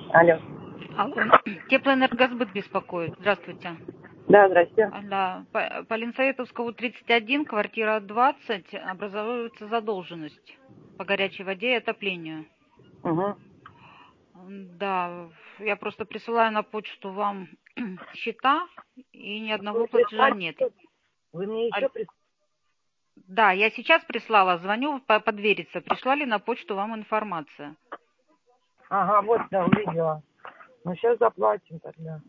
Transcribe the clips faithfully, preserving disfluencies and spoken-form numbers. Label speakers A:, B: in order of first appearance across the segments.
A: Алло.
B: Алло. Теплоэнергосбыт беспокоит. Здравствуйте.
A: Да, здрасте.
B: Да, по, по Ленсоветовского тридцать один, квартира двадцать, образуется задолженность по горячей воде и отоплению.
A: Угу.
B: Да, я просто присылаю на почту вам счета, и ни одного
A: Вы
B: платежа
A: прислали?
B: нет.
A: Вы мне еще
B: А-
A: прислали?
B: Да, я сейчас прислала, звоню по- подвериться. Пришла ли на почту вам информация?
A: Ага, вот, да, увидела. Ну, сейчас заплатим тогда.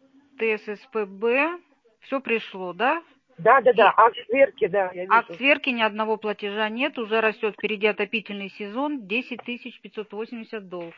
B: ТССПБ, все пришло, да?
A: Да, да, да,
B: И
A: акт сверки, да, я
B: акт
A: вижу.
B: сверки, ни одного платежа нет, уже растет впереди отопительный сезон, десять тысяч пятьсот восемьдесят долг.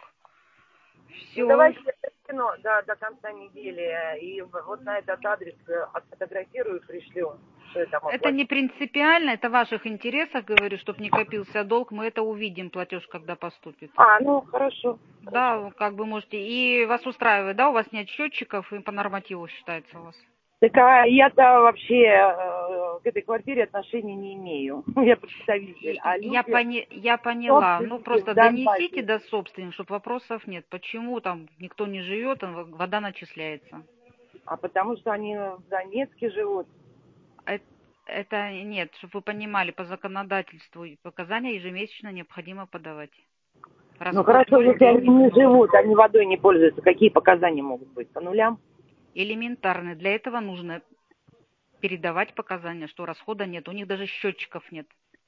A: Ну,
B: Все,
A: давайте я скину, да, до конца недели. И вот на этот адрес э, отфотографирую и пришлю, что я там
B: это не
A: оплатила.
B: принципиально, это в ваших интересах, говорю, чтобы не копился долг, мы это увидим, платеж, когда поступит.
A: А, ну, хорошо, хорошо.
B: Да, как бы можете. И вас устраивает, да, у вас нет счетчиков, и по нормативу считается у вас?
A: Так а я-то вообще э, к этой квартире отношения не имею. Я представитель.
B: И-
A: А
B: и- Я,
A: люди,
B: пони, я поняла. Ну,
A: собственники в
B: просто донесите
A: Донбассе.
B: до собственных, чтобы вопросов нет. Почему там никто не живет, а вода начисляется?
A: А потому что они в Донецке живут.
B: Э- Это нет, чтобы вы понимали, по законодательству и показания ежемесячно необходимо подавать.
A: Ну
B: Расход
A: хорошо,
B: ноль,
A: если они
B: дебит
A: не
B: ноль.
A: живут, они водой не пользуются, какие показания могут быть? По нулям?
B: Элементарно. Для этого нужно передавать показания, что расхода нет. У них даже счетчиков нет.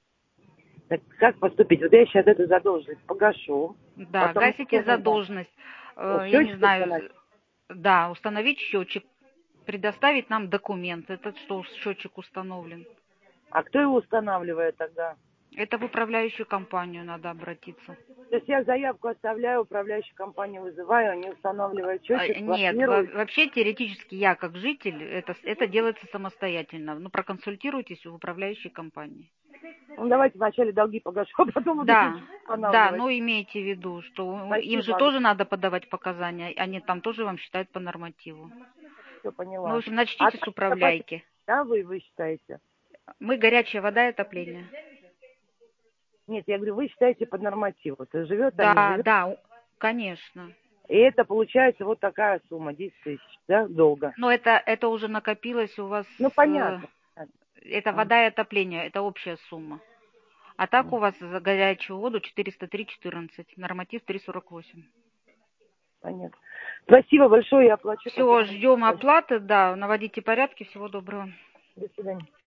A: Так как поступить? Вот я сейчас эту задолженность погашу,
B: Да,
A: потом
B: гасите
A: что нужно?
B: задолженность.
A: Что,
B: Э, Я не
A: счетчик установить?
B: знаю, да, установить счетчик, предоставить нам документ, этот что счетчик установлен.
A: А кто его устанавливает тогда?
B: Это в управляющую компанию надо обратиться.
A: То есть я заявку оставляю, управляющую компанию вызываю, они устанавливают
B: А,
A: счетчик,
B: Нет, во-
A: планируют.
B: вообще теоретически я как житель, это, это делается самостоятельно. Ну, проконсультируйтесь в управляющей компании.
A: Ну давайте вначале долги погашу, а потом буду
B: Да,
A: счетчик
B: да,
A: устанавливать.
B: но имейте в виду, что им же
A: Спасибо,
B: тоже надо подавать показания, они там тоже вам считают по нормативу.
A: все
B: Ну, в
A: поняла.
B: общем,
A: А
B: начните с
A: так,
B: управляйки.
A: да, вы, вы считаете?
B: Мы горячая вода и отопление.
A: Нет, я говорю, вы считаете под норматив. Вот живет там, не
B: Да,
A: живет.
B: да, у- конечно.
A: И это получается вот такая сумма, десять тысяч, да, долго.
B: Но это, это уже накопилось у вас,
A: Ну,
B: э,
A: понятно.
B: это
A: Ага.
B: вода и отопление, это общая сумма. А так у вас за горячую воду четыреста три четырнадцать, норматив триста сорок восемь.
A: Понятно. Спасибо большое, я оплачу
B: Все,
A: потом.
B: ждем оплаты, да, наводите порядки, всего доброго.
A: До свидания.